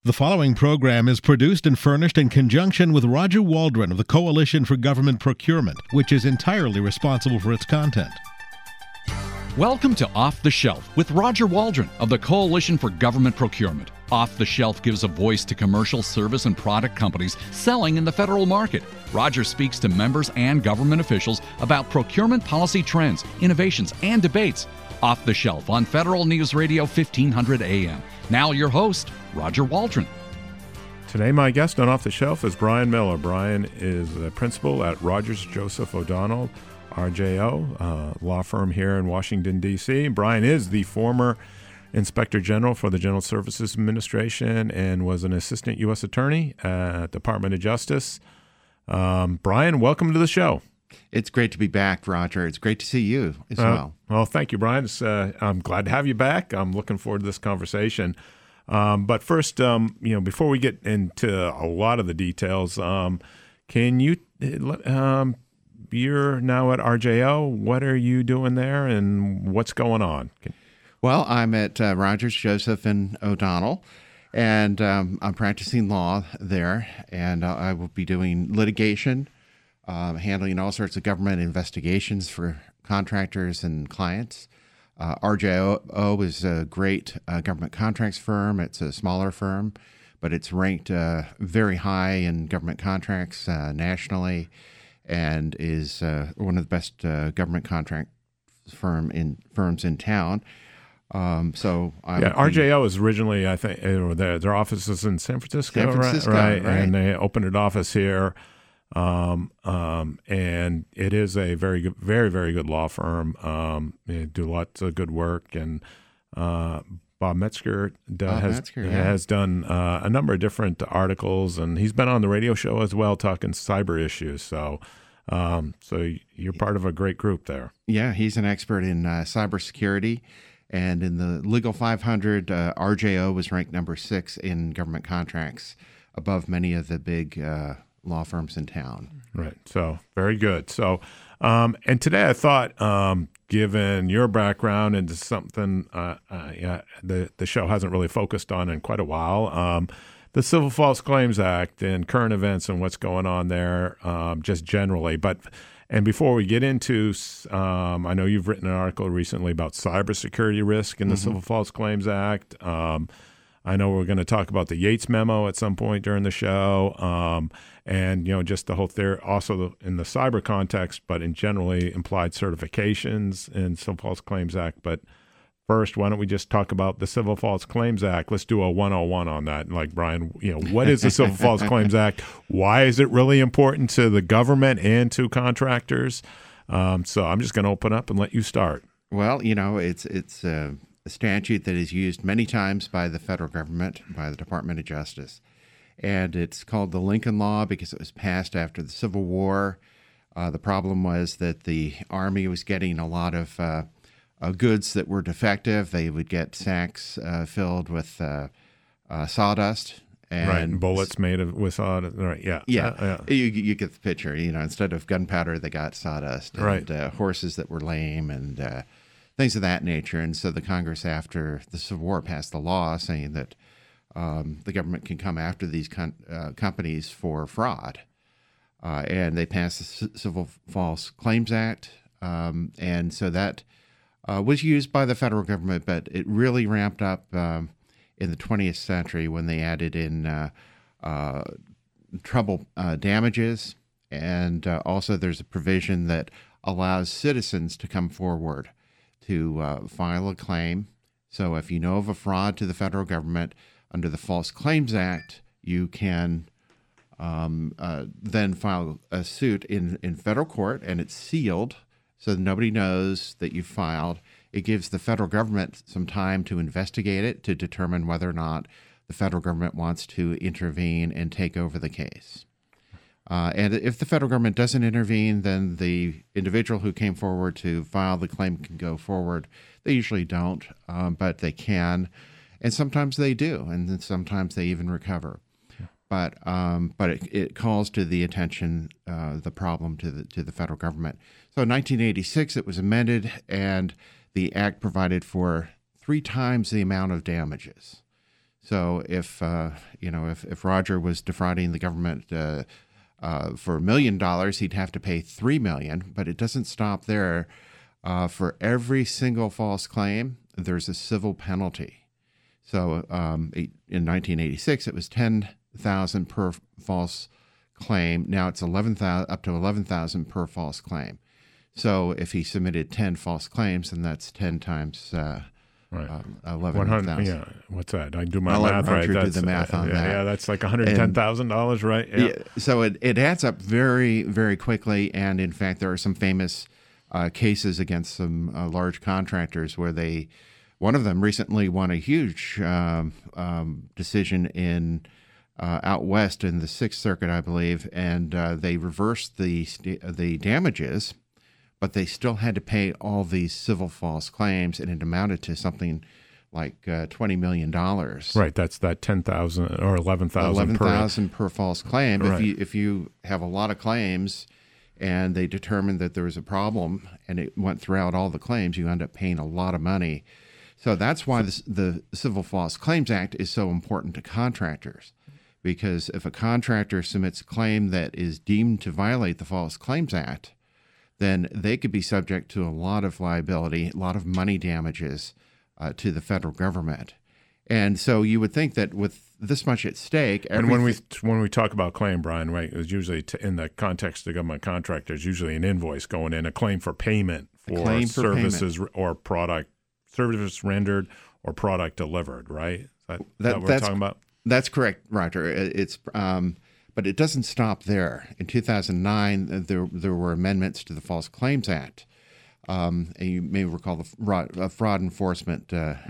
The following program is produced and furnished in conjunction with Roger Waldron of the Coalition for Government Procurement, which is entirely responsible for its content. Welcome to Off the Shelf with Roger Waldron of the Coalition for Government Procurement. Off the Shelf gives a voice to commercial, service, and product companies selling in the federal market. Roger speaks to members and government officials about procurement policy trends, innovations, and debates. Off the Shelf on Federal News Radio 1500 AM. Now your host, Roger Waldron. Today my guest on Off the Shelf is Brian Miller. Brian is the principal at Rogers Joseph O'Donnell, RJO, law firm here in Washington, D.C. Brian is the former Inspector General for the General Services Administration and was an assistant U.S. attorney at Department of Justice. Brian, welcome to the show. It's great to be back, Roger. It's great to see you as well. Well, thank you, Brian. I'm glad to have you back. I'm looking forward to this conversation. But first, before we get into a lot of the details, can you, you're now at RJO. What are you doing there and what's going on? Well, I'm at Rogers, Joseph, and O'Donnell, and I'm practicing law there, and I will be doing litigation, handling all sorts of government investigations for contractors and clients. RJO is a great government contracts firm. It's a smaller firm, but it's ranked very high in government contracts nationally and is one of the best government contract firms in town. RJO is originally, I think, their office is in San Francisco, right? And they opened an office here. And it is a very good, very, very good law firm. They do lots of good work, and Bob Metzger has done a number of different articles, and he's been on the radio show as well, talking cyber issues. So you're part of a great group there. Yeah, he's an expert in cybersecurity, and in the Legal 500, RJO was ranked number 6 in government contracts, above many of the big law firms in town. Right. So very good. So, and today I thought, given your background into something the show hasn't really focused on in quite a while, the Civil False Claims Act and current events and what's going on there, just generally. And before we get into, I know you've written an article recently about cybersecurity risk in the Civil False Claims Act. I know we're going to talk about the Yates memo at some point during the show, and just the whole theory, also in the cyber context, but in generally implied certifications in Civil False Claims Act. But first, why don't we just talk about the Civil False Claims Act? Let's do a 101 on that. Like, Brian, what is the Civil False Claims Act? Why is it really important to the government and to contractors? So I'm just going to open up and let you start. Well, it's a statute that is used many times by the federal government, by the Department of Justice. And it's called the Lincoln Law because it was passed after the Civil War. The problem was that the Army was getting a lot of goods that were defective. They would get sacks filled with sawdust. And bullets made with sawdust. Right, yeah. You get the picture. Instead of gunpowder, they got sawdust. And horses that were lame and things of that nature. And so the Congress, after the Civil War, passed the law saying that the government can come after these companies for fraud. And they passed the Civil False Claims Act. And so that was used by the federal government, but it really ramped up in the 20th century when they added in trouble damages. And also there's a provision that allows citizens to come forward to file a claim. So if you know of a fraud to the federal government under the False Claims Act, you can then file a suit in federal court, and it's sealed so that nobody knows that you filed. It gives the federal government some time to investigate it, to determine whether or not the federal government wants to intervene and take over the case. And if the federal government doesn't intervene, then the individual who came forward to file the claim can go forward. They usually don't, but they can. And sometimes they do, and then sometimes they even recover. But it calls to the attention the problem to the federal government. So in 1986, it was amended, and the act provided for 3 times the amount of damages. So if if Roger was defrauding the government for $1 million, he'd have to pay $3 million. But it doesn't stop there. For every single false claim, there's a civil penalty. So in 1986, it was $10,000 per false claim. Now it's up to $11,000 per false claim. So if he submitted 10 false claims, then that's 10 times right. 11,000. Yeah, what's that? I can do my I'll let math right. Roger do the math on that. Yeah, that's like $110,000, right? Yeah. So it adds up very, very quickly. And in fact, there are some famous cases against some large contractors where one of them recently won a huge decision in out west in the Sixth Circuit, I believe, and they reversed the damages, but they still had to pay all these civil false claims, and it amounted to something like $20 million. Right, that's that 10,000 or 11,000 11,000 per false claim. Right. If you have a lot of claims and they determined that there was a problem and it went throughout all the claims, you end up paying a lot of money. So that's why the Civil False Claims Act is so important to contractors, because if a contractor submits a claim that is deemed to violate the False Claims Act, then they could be subject to a lot of liability, a lot of money damages to the federal government. And so you would think that with this much at stake, and when we talk about claim, Brian, right, it's usually in the context of government contractors, usually an invoice going in, a claim for payment for services or product, service rendered or product delivered, right? Is that what we're talking about? That's correct, Roger. It's but it doesn't stop there. In 2009, there were amendments to the False Claims Act. And you may recall the fraud enforcement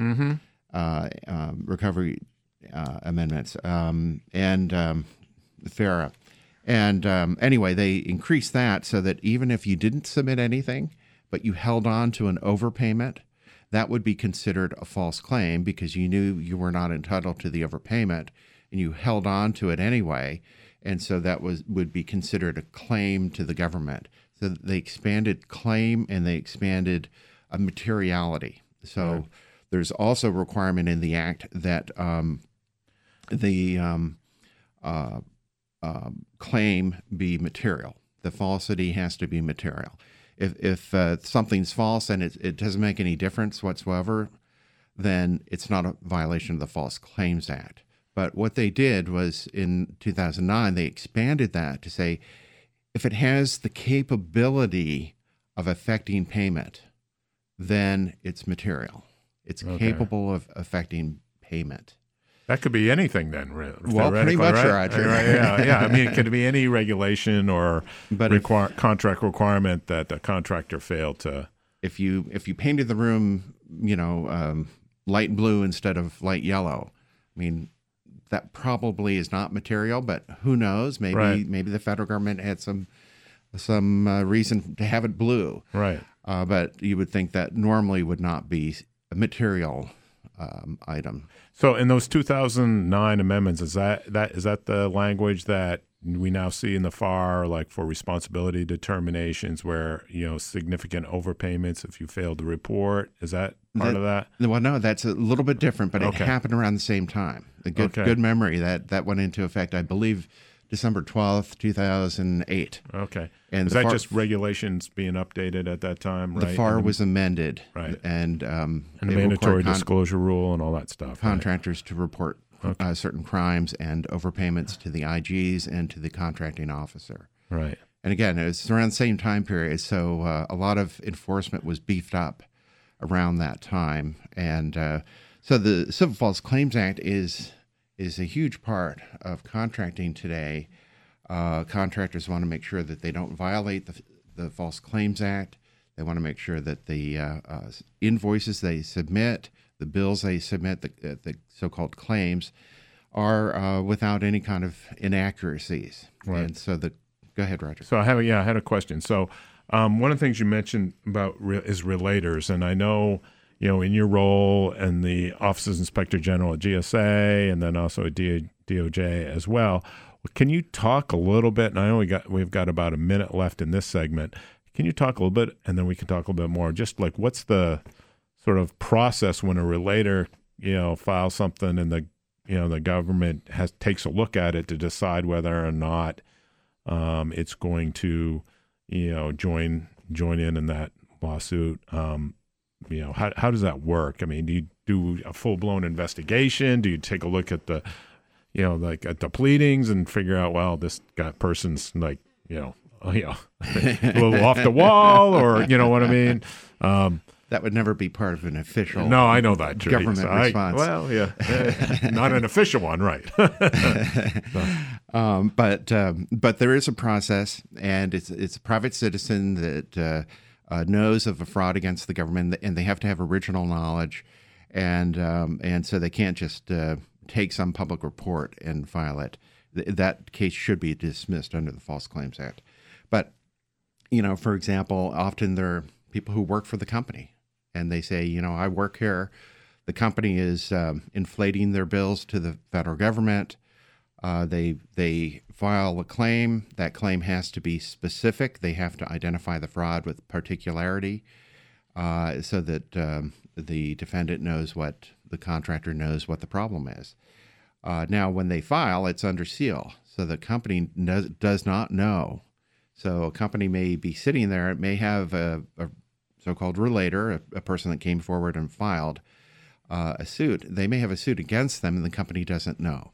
recovery amendments and FARA. And anyway, they increased that so that even if you didn't submit anything, but you held on to an overpayment, that would be considered a false claim because you knew you were not entitled to the overpayment and you held on to it anyway. And so that would be considered a claim to the government. So they expanded claim and they expanded a materiality. So there's also a requirement in the act that the claim be material. The falsity has to be material. If something's false and it doesn't make any difference whatsoever, then it's not a violation of the False Claims Act. But what they did was in 2009, they expanded that to say if it has the capability of affecting payment, then it's material. It's capable of affecting payment. That could be anything then, well, pretty much, right? Roger. Yeah. I mean, it could be any regulation or contract requirement that the contractor failed to. If you painted the room, light blue instead of light yellow, I mean, that probably is not material, but who knows? Maybe the federal government had some reason to have it blue. Right. But you would think that normally would not be a material item. So in those 2009 amendments, is that the language that we now see in the FAR, like for responsibility determinations where, significant overpayments if you fail to report? Is that part of that? Well, no, that's a little bit different, but it happened around the same time. A good memory. That went into effect, I believe, December 12th, 2008. Okay. And is that just regulations being updated at that time, right? The FAR was amended. Right. And the mandatory disclosure rule and all that stuff. Contractors to report certain crimes and overpayments to the IGs and to the contracting officer. Right. And again, it was around the same time period, so a lot of enforcement was beefed up around that time. And so the Civil False Claims Act is a huge part of contracting today. Contractors want to make sure that they don't violate the False Claims Act. They want to make sure that the invoices they submit, the bills they submit, the so-called claims, are without any kind of inaccuracies. Right. And so go ahead, Roger. So I had a question. So one of the things you mentioned about is relators, and I know, in your role and the Office of Inspector General at GSA and then also at DOJ as well, can you talk a little bit, and I know we've got about a minute left in this segment, can you talk a little bit, and then we can talk a little bit more, just like what's the sort of process when a relator, files something and the government takes a look at it to decide whether or not it's going to, join in that lawsuit. How does that work? I mean, do you do a full-blown investigation? Do you take a look at the, at the pleadings and figure out, well, this person's like, a little off the wall, or you know what I mean? That would never be part of an official. No, I know that government response. Not an official one, right? But there is a process, and it's a private citizen that knows of a fraud against the government, and they have to have original knowledge, and so they can't just take some public report and file it. That case should be dismissed under the False Claims Act. But for example, often there are people who work for the company, and they say, I work here. The company is inflating their bills to the federal government. They file a claim. That claim has to be specific. They have to identify the fraud with particularity, so that the defendant knows the contractor knows what the problem is. Now, when they file, it's under seal, so the company does not know. So a company may be sitting there. It may have a so-called relator, a person that came forward and filed a suit. They may have a suit against them, and the company doesn't know.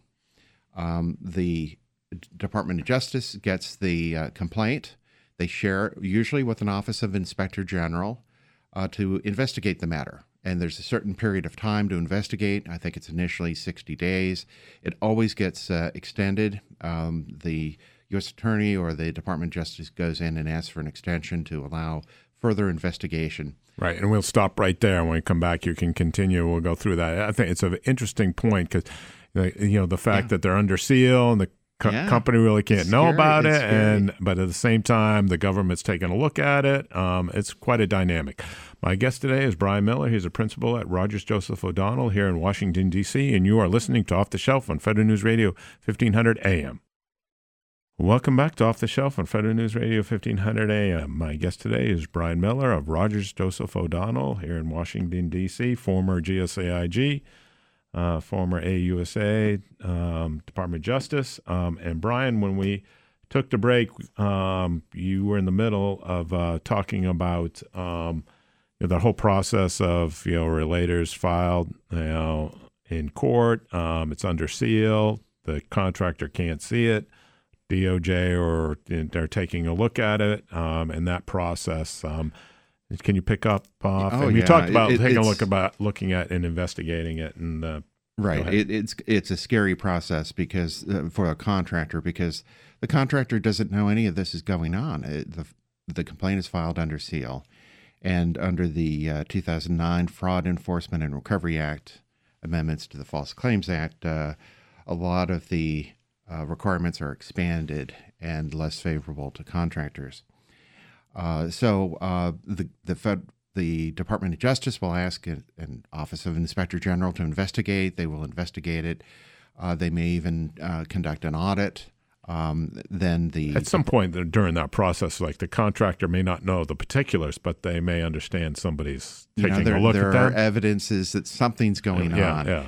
The Department of Justice gets the complaint. They share it usually with an Office of Inspector General to investigate the matter. And there's a certain period of time to investigate. I think it's initially 60 days. It always gets extended. The U.S. Attorney or the Department of Justice goes in and asks for an extension to allow further investigation. Right, and we'll stop right there. When we come back, you can continue. We'll go through that. I think it's an interesting point because, the fact that they're under seal and the company really can't know about it, but at the same time, the government's taking a look at it. It's quite a dynamic. My guest today is Brian Miller. He's a principal at Rogers Joseph O'Donnell here in Washington, D.C., and you are listening to Off the Shelf on Federal News Radio 1500 AM. Welcome back to Off the Shelf on Federal News Radio 1500 AM. My guest today is Brian Miller of Rogers Joseph O'Donnell here in Washington, D.C., former GSAIG, former AUSA, Department of Justice. And Brian, when we took the break, you were in the middle of talking about the whole process of, relators filed, in court. It's under seal. The contractor can't see it. DOJ or they're taking a look at it, and that process. Can you pick up off? You talked about taking a look about looking at and investigating it, and right. It's a scary process because for a contractor, because the contractor doesn't know any of this is going on. The complaint is filed under seal, and under the 2009 Fraud Enforcement and Recovery Act amendments to the False Claims Act, a lot of the requirements are expanded and less favorable to contractors. So the Department of Justice will ask an Office of Inspector General to investigate. They will investigate it. They may even conduct an audit. At some point during that process, like the contractor may not know the particulars, but they may understand somebody's taking a look at them. There are evidences that something's going on. Yeah.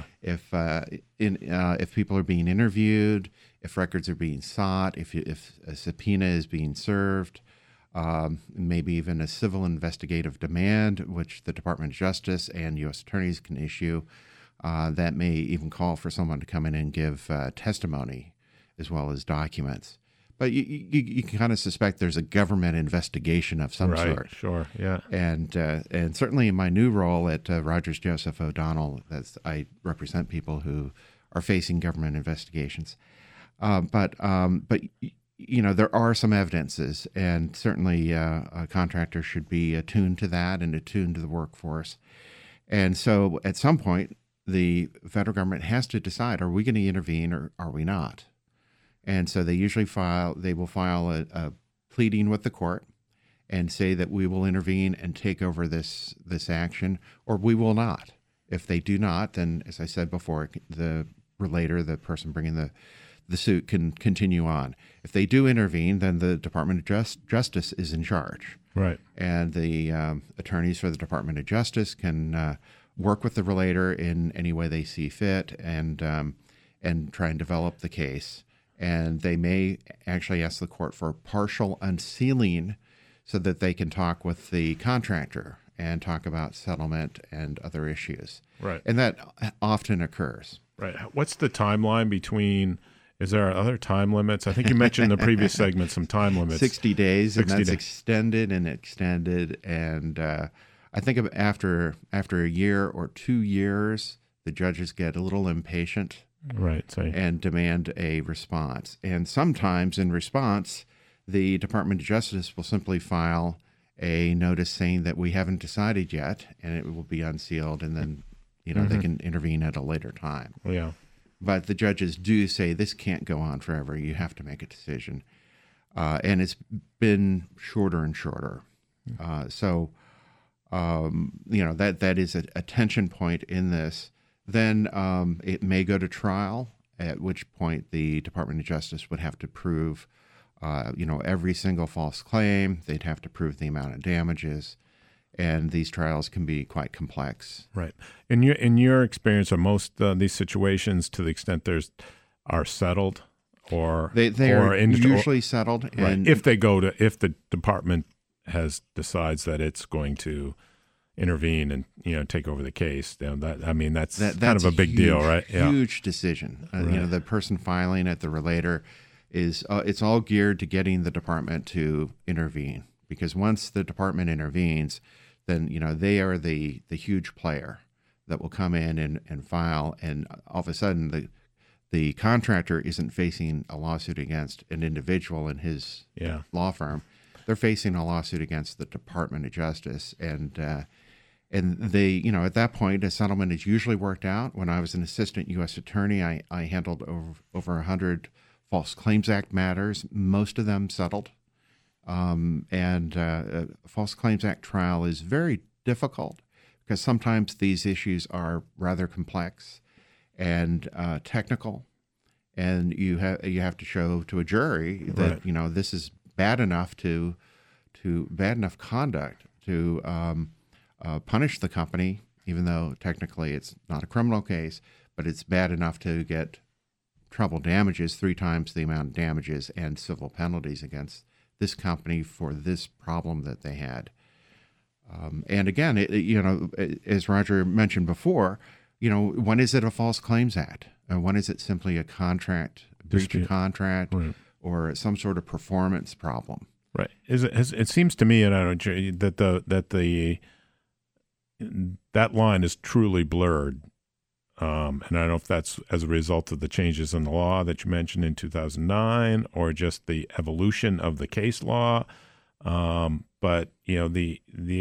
If people are being interviewed, if records are being sought, if a subpoena is being served, maybe even a civil investigative demand, which the Department of Justice and U.S. attorneys can issue, that may even call for someone to come in and give testimony as well as documents. But you can kind of suspect there's a government investigation of some sort. Right, sure, yeah. And certainly in my new role at Rogers Joseph O'Donnell, I represent people who are facing government investigations. But there are some evidences, and certainly a contractor should be attuned to that and attuned to the workforce. And so at some point, the federal government has to decide, are we going to intervene or are we not? And so they will file a pleading with the court and say that we will intervene and take over this action, or we will not. If they do not, then, as I said before, the relator, the person bringing the suit, can continue on. If they do intervene, then the Department of Justice is in charge. Right. And the attorneys for the Department of Justice can work with the relator in any way they see fit, and and try and develop the case. And they may actually ask the court for partial unsealing so that they can talk with the contractor and talk about settlement and other issues. Right. And that often occurs. Right. What's the timeline between? Is there other time limits? I think you mentioned in the previous segment some time limits. 60 days, 60 and that's days. extended and extended. And I think after a year or 2 years, the judges get a little impatient, Right. So, and demand a response. And sometimes in response, the Department of Justice will simply file a notice saying that we haven't decided yet, and it will be unsealed, and then they can intervene at a later time. yeah. But the judges do say this can't go on forever. You have to make a decision. And it's been shorter and shorter. So that is a tension point in this. Then it may go to trial, at which point the Department of Justice would have to prove, every single false claim. They'd have to prove the amount of damages. And these trials can be quite complex. Right. In your experience, are most these situations, to the extent are settled, or They are usually settled. Right. And If the department decides that it's going to intervene and take over the case, that's kind of a big deal, right? Yeah. Huge decision. Right. The person filing at the relator is it's all geared to getting the department to intervene, because once the department intervenes, then they are the huge player that will come in and file, and all of a sudden the contractor isn't facing a lawsuit against an individual in his law firm. They're facing a lawsuit against the Department of Justice, and they at that point a settlement is usually worked out. When I was an assistant U.S. attorney, I handled over 100 False Claims Act matters. Most of them settled. A False Claims Act trial is very difficult because sometimes these issues are rather complex and technical, and you have to show to a jury that this is bad enough bad enough conduct to punish the company, even though technically it's not a criminal case, but it's bad enough to get treble damages, 3 times the amount of damages, and civil penalties against this company for this problem that they had. And again, as Roger mentioned before, when is it a False Claims Act? When is it simply a breach of contract, right, or some sort of performance problem? Right. It seems to me, and I don't know, that line is truly blurred. And I don't know if that's as a result of the changes in the law that you mentioned in 2009, or just the evolution of the case law. But the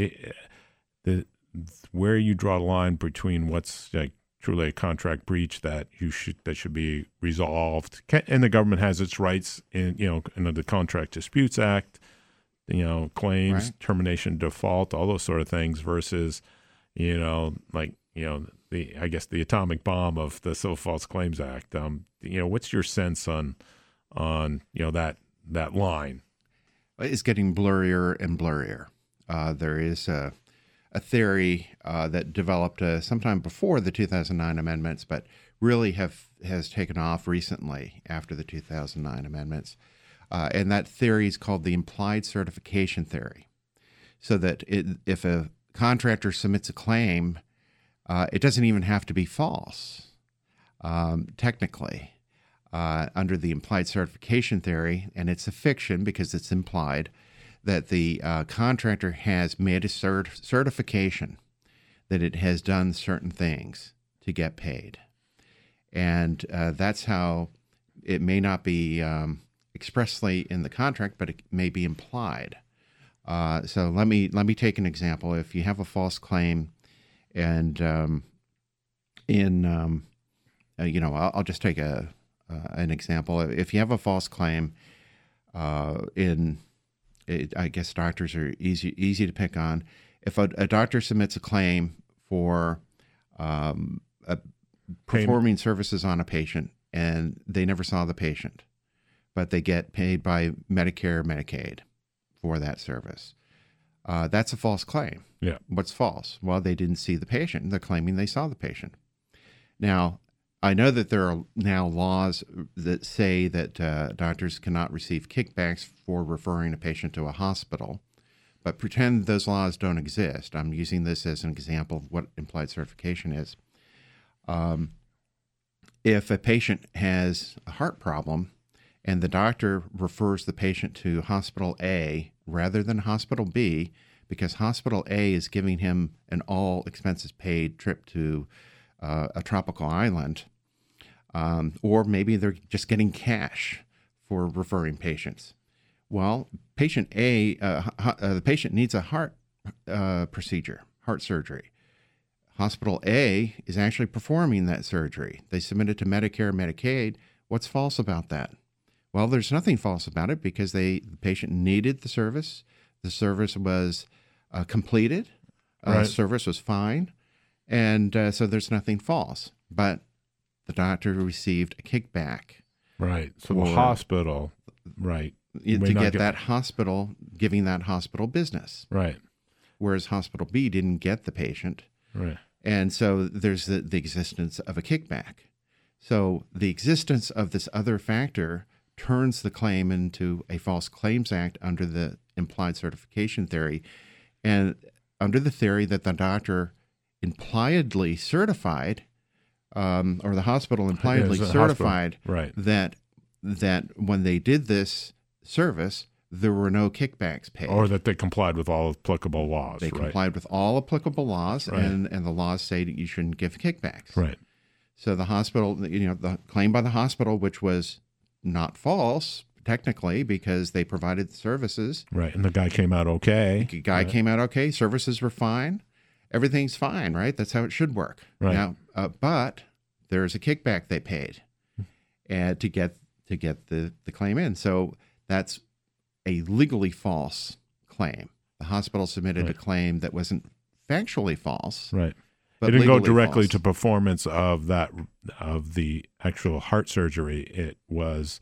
where you draw the line between what's truly a contract breach that should be resolved, and the government has its rights in the Contract Disputes Act, claims, right, termination, default, all those sort of things, versus the atomic bomb of the Civil False Claims Act. What's your sense on that line? It's getting blurrier and blurrier. There is a theory that developed sometime before the 2009 amendments, but really has taken off recently after the 2009 amendments. And that theory is called the implied certification theory. So that if a contractor submits a claim, it doesn't even have to be false, technically, under the implied certification theory, and it's a fiction because it's implied that the contractor has made a certification that it has done certain things to get paid. And that's how it may not be expressly in the contract, but it may be implied. So let me take an example. If you have a false claim, and I'll just take an example. If you have a false claim, I guess doctors are easy to pick on. If a doctor submits a claim for performing services on a patient, and they never saw the patient, but they get paid by Medicare, Medicaid for that service, that's a false claim. Yeah. What's false? Well, they didn't see the patient. They're claiming they saw the patient. Now, I know that there are now laws that say that doctors cannot receive kickbacks for referring a patient to a hospital, but pretend those laws don't exist. I'm using this as an example of what implied certification is. If a patient has a heart problem and the doctor refers the patient to hospital A rather than hospital B, because hospital A is giving him an all expenses paid trip to a tropical island, or maybe they're just getting cash for referring patients. Well, patient A, the patient needs a heart procedure, heart surgery. Hospital A is actually performing that surgery. They submit it to Medicare, Medicaid. What's false about that? Well, there's nothing false about it because the patient needed the service. The service was completed. Right. Service was fine. And so there's nothing false. But the doctor received a kickback. Right. So the hospital, right. To get that hospital, giving that hospital business. Right. Whereas hospital B didn't get the patient. Right. And so there's the existence of a kickback. So the existence of this other factor turns the claim into a False Claims Act under the implied certification theory, and under the theory that the doctor impliedly certified, or the hospital impliedly certified that when they did this service, there were no kickbacks paid. Or that they complied with all applicable laws. They complied with all applicable laws, and the laws say that you shouldn't give kickbacks. Right. So the hospital, the claim by the hospital, which was not false technically because they provided the services. Right. And the guy came out okay. The guy came out okay. Services were fine. Everything's fine, right? That's how it should work. Right. Now, but there's a kickback they paid to get the claim in. So that's a legally false claim. The hospital submitted a claim that wasn't factually false. Right. But it didn't go directly false. to performance of the actual heart surgery. It was,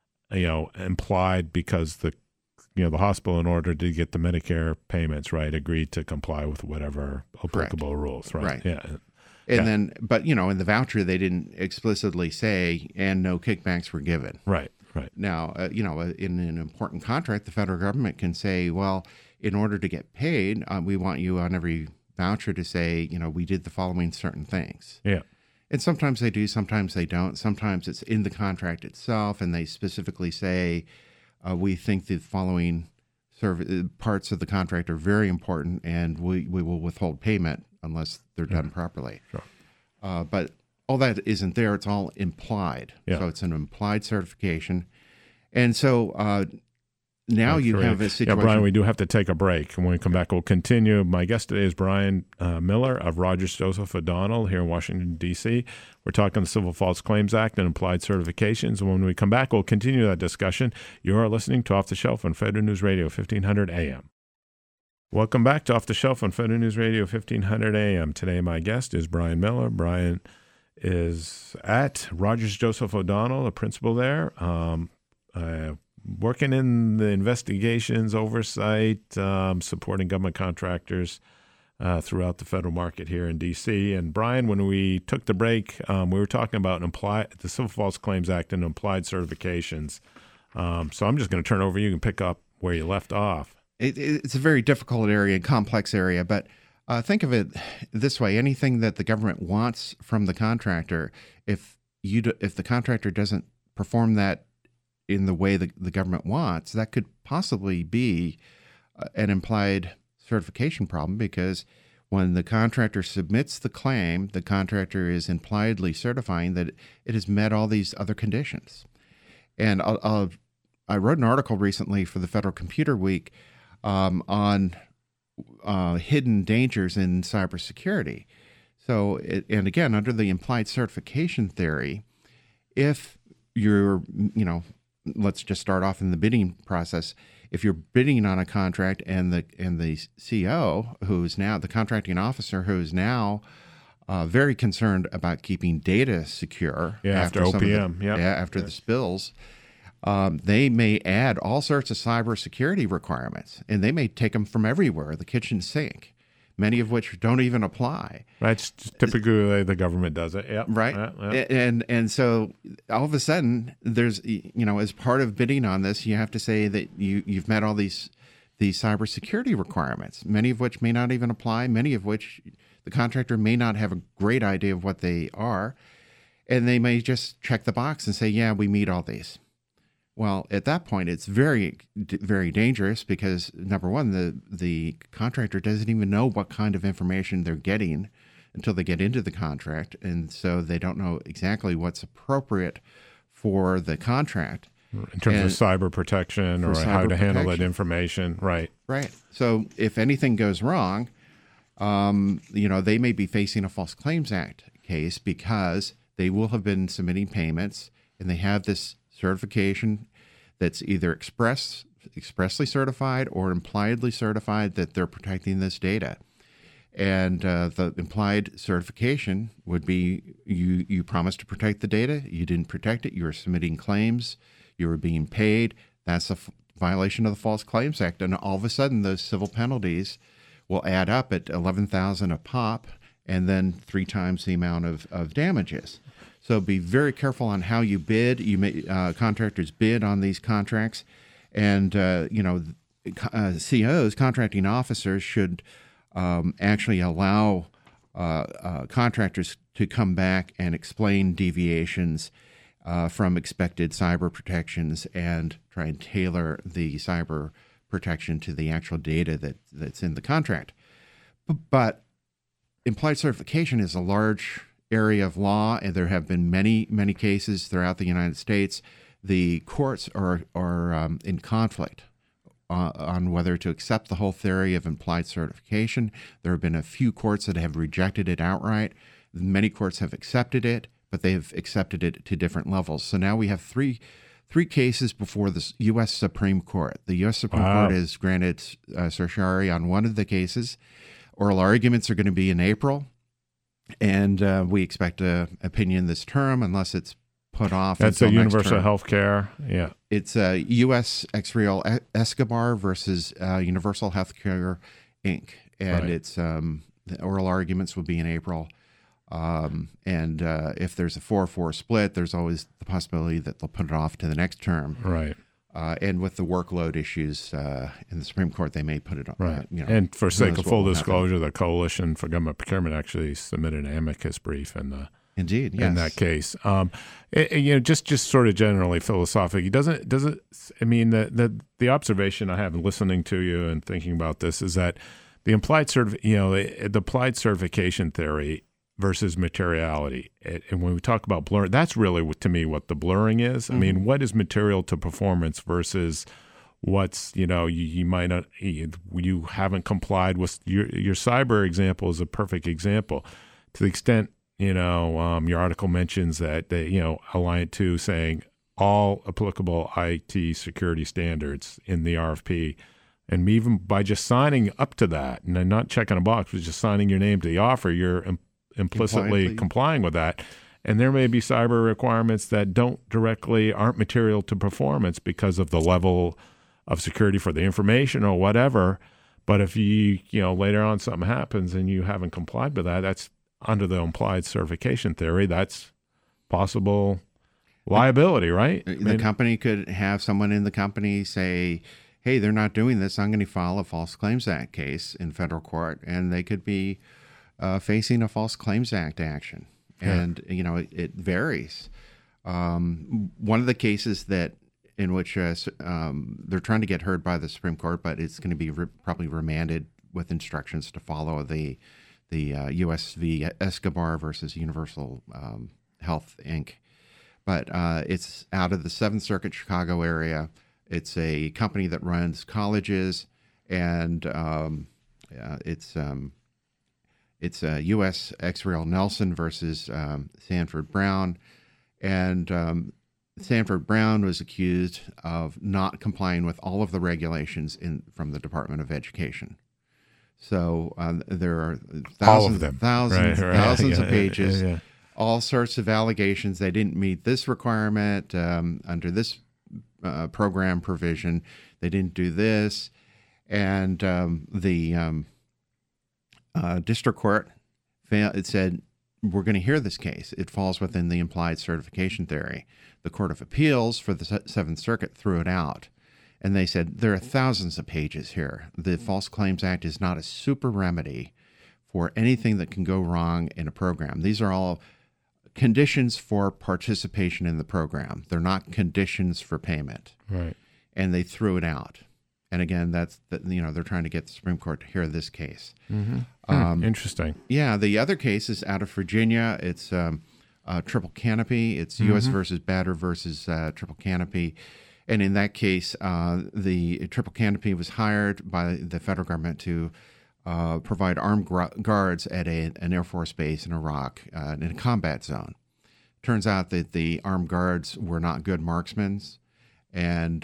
implied because the hospital, in order to get the Medicare payments, right, agreed to comply with whatever applicable rules. Right. Yeah. And then, but in the voucher, they didn't explicitly say, and no kickbacks were given. Right. Right. Now, in an important contract, the federal government can say, well, in order to get paid, we want you on every voucher to say, we did the following certain things. Yeah. And sometimes they do, sometimes they don't. Sometimes it's in the contract itself, and they specifically say, we think the following parts of the contract are very important, and we will withhold payment unless they're done properly. Sure. But all that isn't there. It's all implied. Yeah. So it's an implied certification. And so now you have a situation. Yeah, Brian, we do have to take a break. And when we come back, we'll continue. My guest today is Brian Miller of Rogers, Joseph O'Donnell here in Washington, D.C. We're talking the Civil False Claims Act and implied certifications. And when we come back, we'll continue that discussion. You are listening to Off the Shelf on Federal News Radio, 1500 AM. Welcome back to Off the Shelf on Federal News Radio, 1500 AM. Today, my guest is Brian Miller. Brian is at Rogers, Joseph O'Donnell, a principal there, working in the investigations, oversight, supporting government contractors throughout the federal market here in D.C. And Brian, when we took the break, we were talking about the Civil False Claims Act and implied certifications. So I'm just going to turn over. You can pick up where you left off. It's a very difficult area, complex area, but think of it this way: anything that the government wants from the contractor, if the contractor doesn't perform that in the way the government wants, that could possibly be an implied certification problem, because when the contractor submits the claim, the contractor is impliedly certifying that it has met all these other conditions. And I wrote an article recently for the Federal Computer Week on hidden dangers in cybersecurity. So, and again, under the implied certification theory, if you're, let's just start off in the bidding process. If you're bidding on a contract and the CO, who's now the contracting officer, who's now very concerned about keeping data secure after OPM, after the spills, they may add all sorts of cybersecurity requirements, and they may take them from everywhere, the kitchen sink. many of which don't even apply. Right. It's typically the government does it. Yep. Right. And so all of a sudden, there's, as part of bidding on this, you have to say that you've met all these cybersecurity requirements, many of which may not even apply, many of which the contractor may not have a great idea of what they are. And they may just check the box and say, yeah, we meet all these. Well, at that point, it's very, very dangerous because, number one, the contractor doesn't even know what kind of information they're getting until they get into the contract. And so they don't know exactly what's appropriate for the contract. In terms of cyber protection or how to handle that information. Right. Right. So if anything goes wrong, they may be facing a False Claims Act case because they will have been submitting payments and they have this certification that's either expressly certified or impliedly certified that they're protecting this data. And the implied certification would be you promised to protect the data, you didn't protect it, you were submitting claims, you were being paid. That's a violation of the False Claims Act. And all of a sudden, those civil penalties will add up at $11,000 a pop and then 3 times the amount of damages. So be very careful on how you bid. You may contractors bid on these contracts, and COs, contracting officers, should actually allow contractors to come back and explain deviations from expected cyber protections and try and tailor the cyber protection to the actual data that's in the contract. But implied certification is a large area of law, and there have been many, many cases throughout the United States. The courts are in conflict on whether to accept the whole theory of implied certification. There have been a few courts that have rejected it outright. Many courts have accepted it, but they've accepted it to different levels. So now we have three cases before the U.S. Supreme Court. The U.S. Supreme Court has granted certiorari on one of the cases. Oral arguments are going to be in April. And we expect an opinion this term, unless it's put off. That's a universal health care. Yeah. It's U.S. ex rel Escobar versus Universal Healthcare, Inc. And it's the oral arguments will be in April. And if there's a 4-4 split, there's always the possibility that they'll put it off to the next term. Right. And with the workload issues in the Supreme Court, they may put it on. Right. And for sake of full disclosure, the Coalition for Government Procurement actually submitted an amicus brief in that case. Just sort of generally philosophically, the observation I have listening to you and thinking about this is that the implied the applied certification theory versus materiality. And when we talk about blurring, that's really, to me, what the blurring is. Mm-hmm. I mean, what is material to performance versus what's, you might not, you haven't complied with. Your cyber example is a perfect example. To the extent, your article mentions that they, Alliant 2 saying all applicable IT security standards in the RFP. And even by just signing up to that and not checking a box, but just signing your name to the offer, you're implicitly complying with that. And there may be cyber requirements that aren't material to performance because of the level of security for the information or whatever. But if later on something happens and you haven't complied with that, that's under the implied certification theory, that's possible liability, right? The company could have someone in the company say, hey, they're not doing this, I'm going to file a False Claims Act case in federal court, and they could be facing a False Claims Act action. And, it varies. One of the cases in which they're trying to get heard by the Supreme Court, but it's going to be probably remanded with instructions to follow the U.S. v. Escobar versus Universal Health, Inc. But it's out of the 7th Circuit Chicago area. It's a company that runs colleges, and it's U.S. ex rel Nelson versus Sanford Brown. And Sanford Brown was accused of not complying with all of the regulations from the Department of Education. So there are thousands of pages, all sorts of allegations. They didn't meet this requirement under this program provision. They didn't do this. And district court it said, we're going to hear this case. It falls within the implied certification theory. The Court of Appeals for the Seventh Circuit threw it out. And they said, there are thousands of pages here. The False Claims Act is not a super remedy for anything that can go wrong in a program. These are all conditions for participation in the program. They're not conditions for payment. Right. And they threw it out. And again, they're trying to get the Supreme Court to hear this case. Mm-hmm. Interesting. Yeah, the other case is out of Virginia. It's Triple Canopy. It's U.S. versus Batter versus Triple Canopy. And in that case, the Triple Canopy was hired by the federal government to provide armed guards at an Air Force base in Iraq in a combat zone. Turns out that the armed guards were not good marksmen, and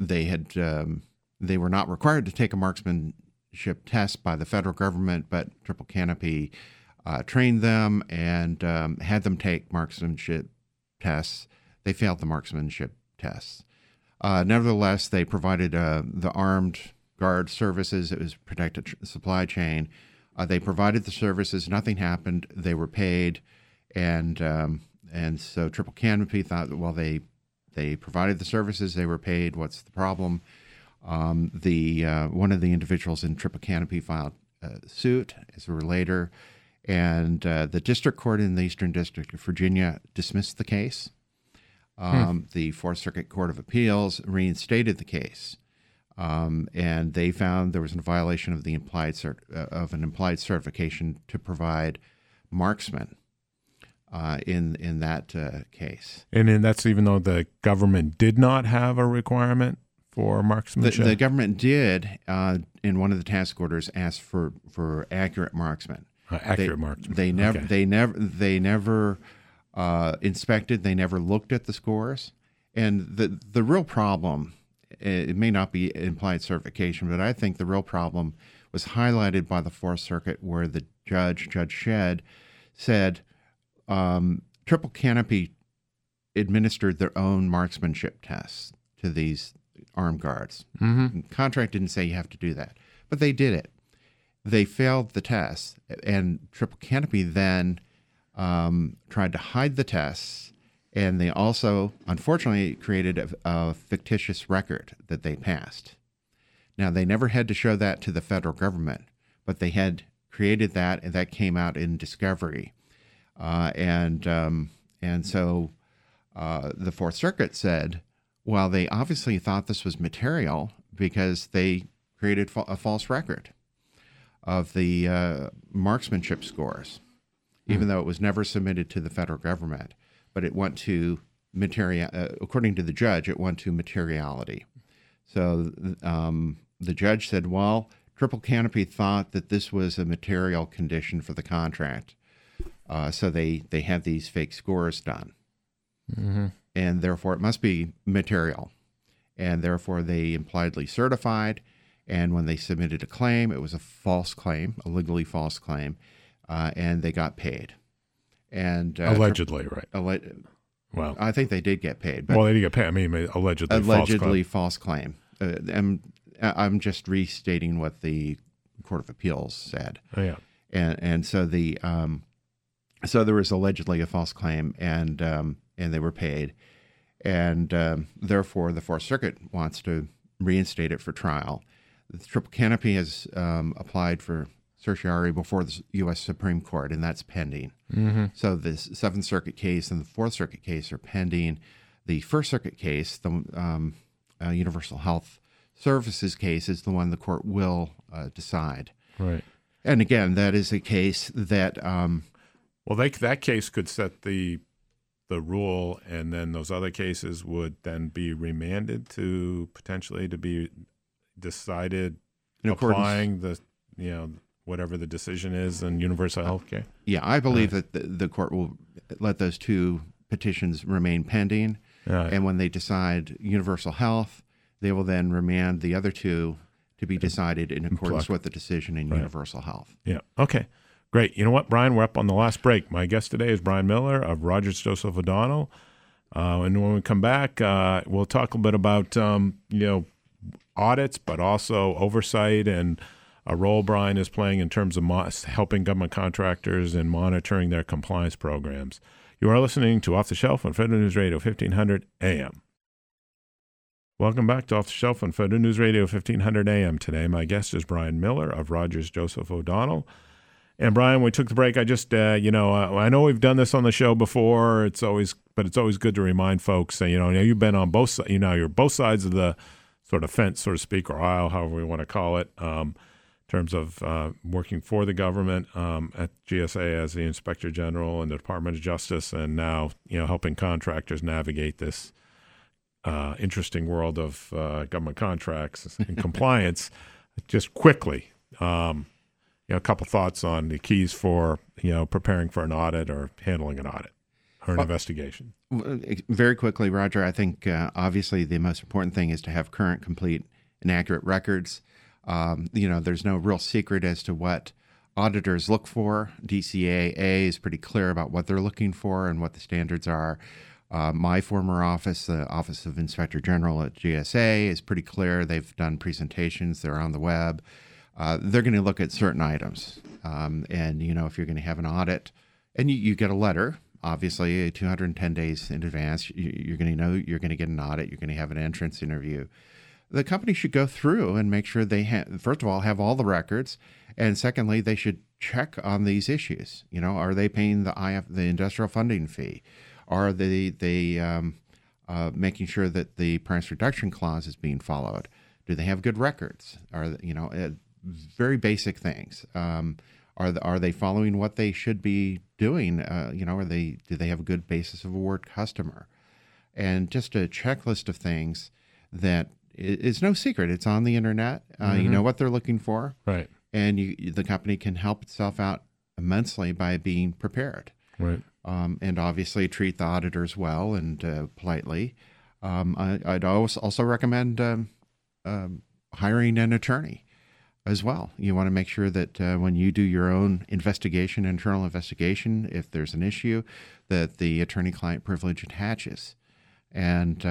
they were not required to take a marksmanship test by the federal government, but Triple Canopy trained them and had them take marksmanship tests. They failed the marksmanship tests. Nevertheless, they provided the armed guard services. It was protected supply chain. They provided the services. Nothing happened. They were paid, and so Triple Canopy thought that, well, they provided the services. They were paid. What's the problem? One of the individuals in Triple Canopy filed a suit as a relator, and the district court in the Eastern District of Virginia dismissed the case. The Fourth Circuit Court of Appeals reinstated the case, and they found there was a violation of the implied certification to provide marksmen in that case. And then that's even though the government did not have a requirement for marksmanship? The government did, in one of the task orders, ask for accurate marksmen. Marksmen. They never inspected. They never looked at the scores. And the real problem, it may not be implied certification, but I think the real problem was highlighted by the Fourth Circuit, where the Judge Shedd, said Triple Canopy administered their own marksmanship tests to these armed guards. Mm-hmm. The contract didn't say you have to do that, but they did it. They failed the tests, and Triple Canopy then tried to hide the tests, and they also, unfortunately, created a fictitious record that they passed. Now, they never had to show that to the federal government, but they had created that, and that came out in discovery. And so the Fourth Circuit said, well, they obviously thought this was material because they created a false record of the marksmanship scores, even though it was never submitted to the federal government. But it went to according to the judge, it went to materiality. So the judge said, well, Triple Canopy thought that this was a material condition for the contract. So they had these fake scores done. Mm-hmm. And therefore it must be material. And therefore they impliedly certified. And when they submitted a claim, it was a false claim, a legally false claim, and they got paid. And allegedly, right? Well, I think they did get paid. But they did get paid. I mean, allegedly false claim. I'm just restating what the Court of Appeals said. Oh, yeah. And so so there was allegedly a false claim, and they were paid, and therefore the Fourth Circuit wants to reinstate it for trial. The Triple Canopy has applied for certiorari before the U.S. Supreme Court, and that's pending. Mm-hmm. So the Seventh Circuit case and the Fourth Circuit case are pending. The First Circuit case, the Universal Health Services case, is the one the court will decide. Right. And again, that is a case that that case could set the rule, and then those other cases would then be remanded to potentially to be decided applying the whatever the decision is in universal health care. Yeah, I believe that the court will let those two petitions remain pending, and when they decide universal health, they will then remand the other two to be decided in accordance with the decision in universal health. Yeah. Okay. Great. You know what, Brian? We're up on the last break. My guest today is Brian Miller of Rogers Joseph O'Donnell. And when we come back, we'll talk a bit about, audits, but also oversight and a role Brian is playing in terms of helping government contractors and monitoring their compliance programs. You are listening to Off the Shelf on Federal News Radio 1500 AM. Welcome back to Off the Shelf on Federal News Radio 1500 AM. Today, my guest is Brian Miller of Rogers Joseph O'Donnell. And Brian, when we took the break, I just, I know we've done this on the show before. It's always good to remind folks. You've been on both, you're both sides of the sort of fence, so to speak, or aisle, however we want to call it, in terms of working for the government at GSA as the Inspector General and the Department of Justice, and now helping contractors navigate this interesting world of government contracts and compliance. Just quickly, a couple thoughts on the keys for preparing for an audit or handling an audit or an investigation. Very quickly, Roger, I think obviously the most important thing is to have current, complete, and accurate records. There's no real secret as to what auditors look for. DCAA is pretty clear about what they're looking for and what the standards are. My former office, the Office of Inspector General at GSA, is pretty clear. They've done presentations. They're on the web. They're going to look at certain items. If you're going to have an audit and you get a letter, obviously 210 days in advance, you're going to know you're going to get an audit. You're going to have an entrance interview. The company should go through and make sure they, first of all, have all the records. And secondly, they should check on these issues. Are they paying the industrial funding fee? Are they making sure that the price reduction clause is being followed? Do they have good records? Are very basic things. Are they following what they should be doing? Do they have a good basis of award customer? And just a checklist of things that is no secret. It's on the internet. You know what they're looking for, right? And the company can help itself out immensely by being prepared, right? And obviously treat the auditors well and politely. I'd also recommend hiring an attorney as well. You want to make sure that when you do your own investigation, internal investigation, if there's an issue, that the attorney-client privilege attaches. And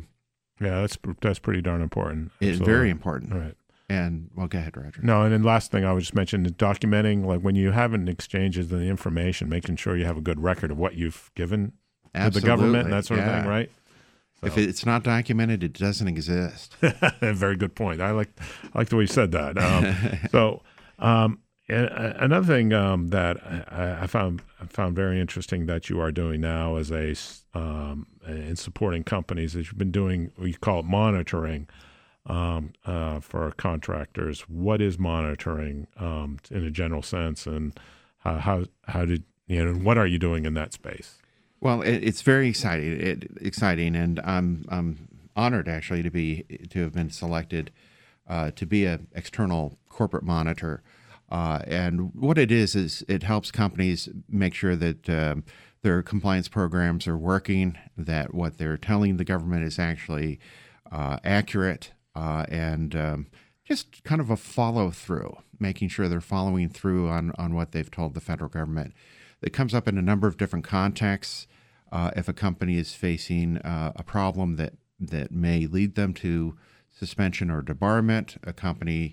that's pretty darn important. It's very important. Right. And go ahead, Roger. No, and then last thing I would just mention is documenting, like when you have an exchange of the information, making sure you have a good record of what you've given to the government and that sort of thing, right? So. If it's not documented, it doesn't exist. Very good point. I like the way you said that. And another thing that I found very interesting that you are doing now as in supporting companies is you've been doing, we call it monitoring for contractors. What is monitoring in a general sense, and how did what are you doing in that space? Well, it's very exciting, and I'm honored actually to have been selected to be an external corporate monitor. And what it is it helps companies make sure that their compliance programs are working, that what they're telling the government is actually accurate, and just kind of a follow through, making sure they're following through on what they've told the federal government. It comes up in a number of different contexts. If a company is facing a problem that may lead them to suspension or debarment, a company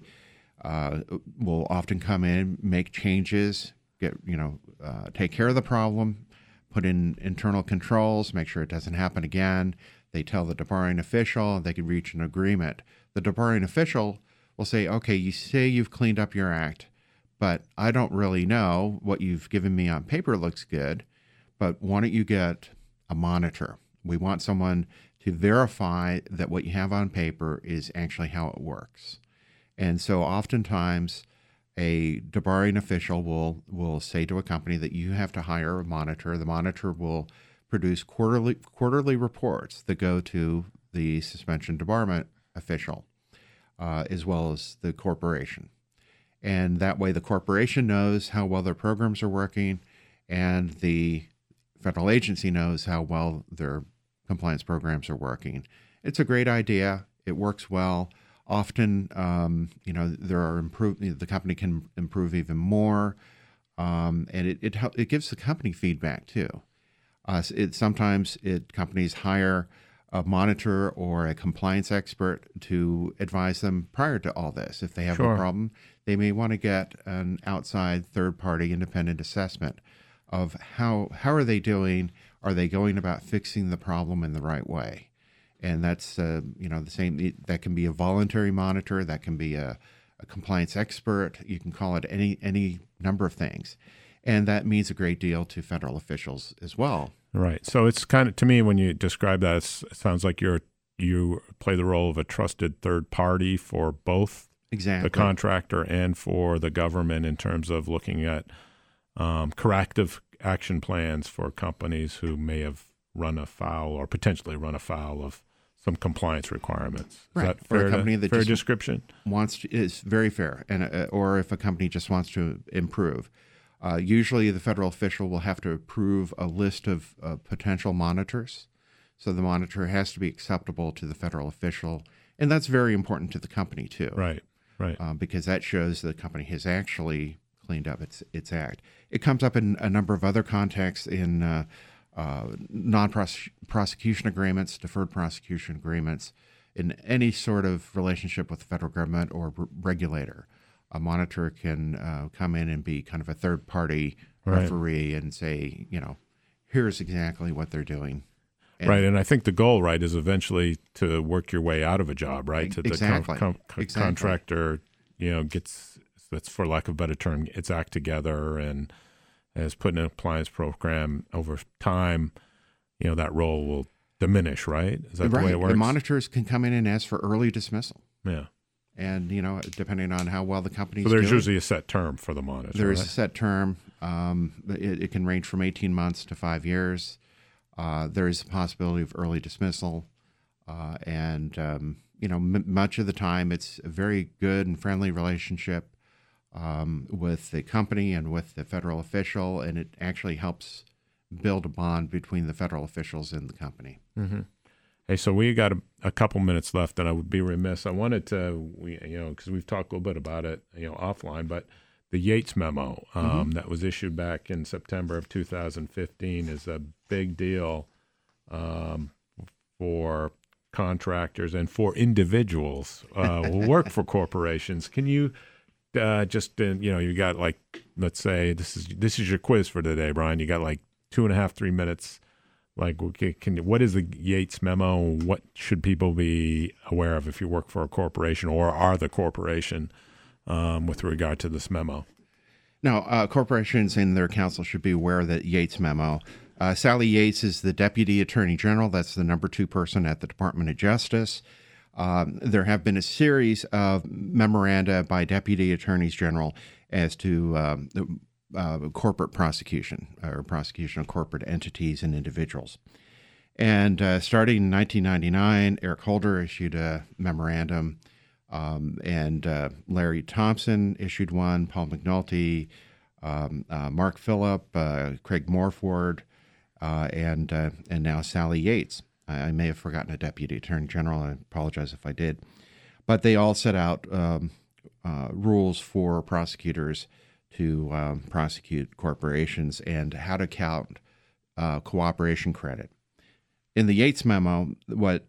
will often come in, make changes, take care of the problem, put in internal controls, make sure it doesn't happen again. They tell the debarring official, they can reach an agreement. The debarring official will say, okay, you say you've cleaned up your act, but I don't really know. What you've given me on paper looks good, but why don't you get a monitor? We want someone to verify that what you have on paper is actually how it works. And so oftentimes a debarring official will say to a company that you have to hire a monitor. The monitor will produce quarterly reports that go to the suspension debarment official, as well as the corporation. And that way the corporation knows how well their programs are working, and the federal agency knows how well their compliance programs are working. It's a great idea. It works well. Often, there are the company can improve even more, and it gives the company feedback too. Companies hire a monitor or a compliance expert to advise them prior to all this. If they have Sure. a problem, they may want to get an outside third-party independent assessment of how are they doing? Are they going about fixing the problem in the right way? And that's the same. That can be a voluntary monitor. That can be a compliance expert. You can call it any number of things, and that means a great deal to federal officials as well. Right. So it's kind of, to me, when you describe that, it sounds like you play the role of a trusted third party for both Exactly. the contractor and for the government in terms of looking at corrective action plans for companies who may have run afoul or potentially run afoul of some compliance requirements. Is Right. that For a fair, company that fair just description? is very fair, and or if a company just wants to improve. Usually, the federal official will have to approve a list of potential monitors. So the monitor has to be acceptable to the federal official, and that's very important to the company too. Right. Because that shows the company has actually cleaned up its act. It comes up in a number of other contexts in non-prosecution agreements, deferred prosecution agreements, in any sort of relationship with the federal government or regulator. A monitor can come in and be kind of a third-party referee and say, here's exactly what they're doing. And I think the goal, right, is eventually to work your way out of a job, right? To Exactly. the contractor, gets, that's for lack of a better term, its act together and has put in an appliance program over time. That role will diminish, right? Is that the way it works? The monitors can come in and ask for early dismissal. Yeah. And, depending on how well the company's So there's doing. usually a set term for the monitor. There is right? a set term. It can range from 18 months to 5 years. There is a possibility of early dismissal. Much of the time it's a very good and friendly relationship with the company and with the federal official, and it actually helps build a bond between the federal officials and the company. Mm-hmm. Hey, so we got a couple minutes left, and I would be remiss. I wanted to, because we've talked a little bit about it, offline, but the Yates memo that was issued back in September of 2015 is a big deal for contractors and for individuals who work for corporations. Can you you got let's say this is your quiz for today, Brian. You got 2.5-3 minutes. What is the Yates memo? What should people be aware of if you work for a corporation or are the corporation with regard to this memo? Now, corporations and their counsel should be aware of the Yates memo. Sally Yates is the Deputy Attorney General. That's the number 2 person at the Department of Justice. There have been a series of memoranda by Deputy Attorneys General as to corporate prosecution or prosecution of corporate entities and individuals. And starting in 1999, Eric Holder issued a memorandum, and Larry Thompson issued one, Paul McNulty, Mark Phillip, Craig Morford, and now Sally Yates. I may have forgotten a Deputy Attorney General. I apologize if I did. But they all set out rules for prosecutors to prosecute corporations and how to count cooperation credit. In the Yates memo, what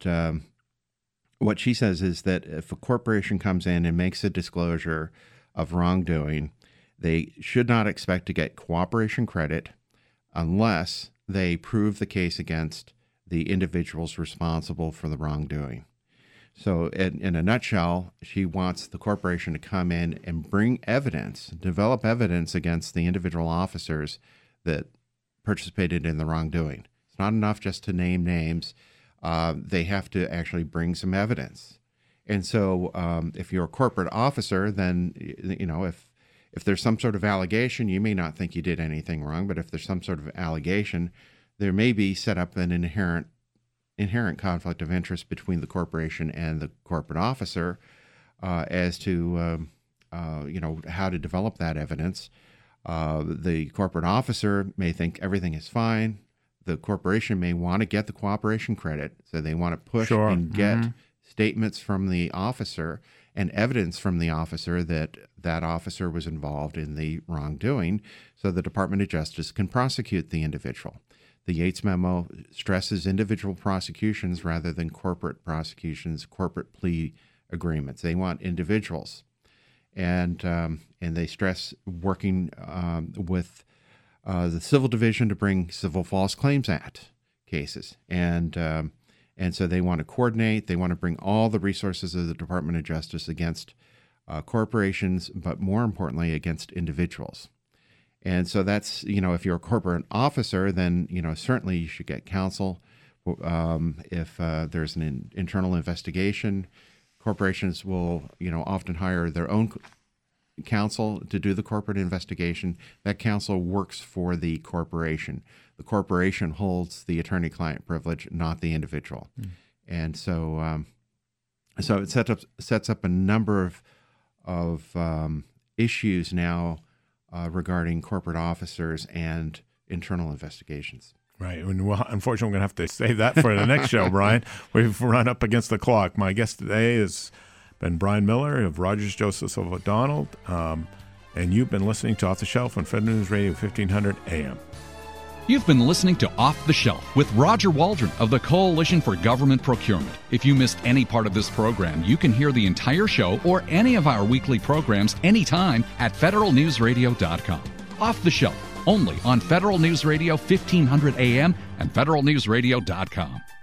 she says is that if a corporation comes in and makes a disclosure of wrongdoing, they should not expect to get cooperation credit unless they prove the case against the individuals responsible for the wrongdoing. So in a nutshell, she wants the corporation to come in and bring evidence, develop evidence against the individual officers that participated in the wrongdoing. It's not enough just to name names. They have to actually bring some evidence. And so if you're a corporate officer, then, if there's some sort of allegation, you may not think you did anything wrong, but if there's some sort of allegation, there may be set up an inherent conflict of interest between the corporation and the corporate officer as to how to develop that evidence. The corporate officer may think everything is fine. The corporation may want to get the cooperation credit, so they want to push and get statements from the officer and evidence from the officer that that officer was involved in the wrongdoing, so the Department of Justice can prosecute the individual. The Yates memo stresses individual prosecutions rather than corporate prosecutions, corporate plea agreements. They want individuals, and they stress working with the Civil Division to bring Civil False Claims Act cases, and so they want to coordinate. They want to bring all the resources of the Department of Justice against corporations, but more importantly, against individuals. And so that's, if you're a corporate officer, then, certainly you should get counsel. If there's an internal investigation, corporations will, often hire their own counsel to do the corporate investigation. That counsel works for the corporation. The corporation holds the attorney-client privilege, not the individual. And so it sets up a number of issues now regarding corporate officers and internal investigations. Right. And unfortunately, we're going to have to save that for the next show, Brian. We've run up against the clock. My guest today has been Brian Miller of Rogers, Joseph O'Donnell, and you've been listening to Off the Shelf on Federal News Radio 1500 AM. You've been listening to Off the Shelf with Roger Waldron of the Coalition for Government Procurement. If you missed any part of this program, you can hear the entire show or any of our weekly programs anytime at federalnewsradio.com. Off the Shelf, only on Federal News Radio 1500 AM and federalnewsradio.com.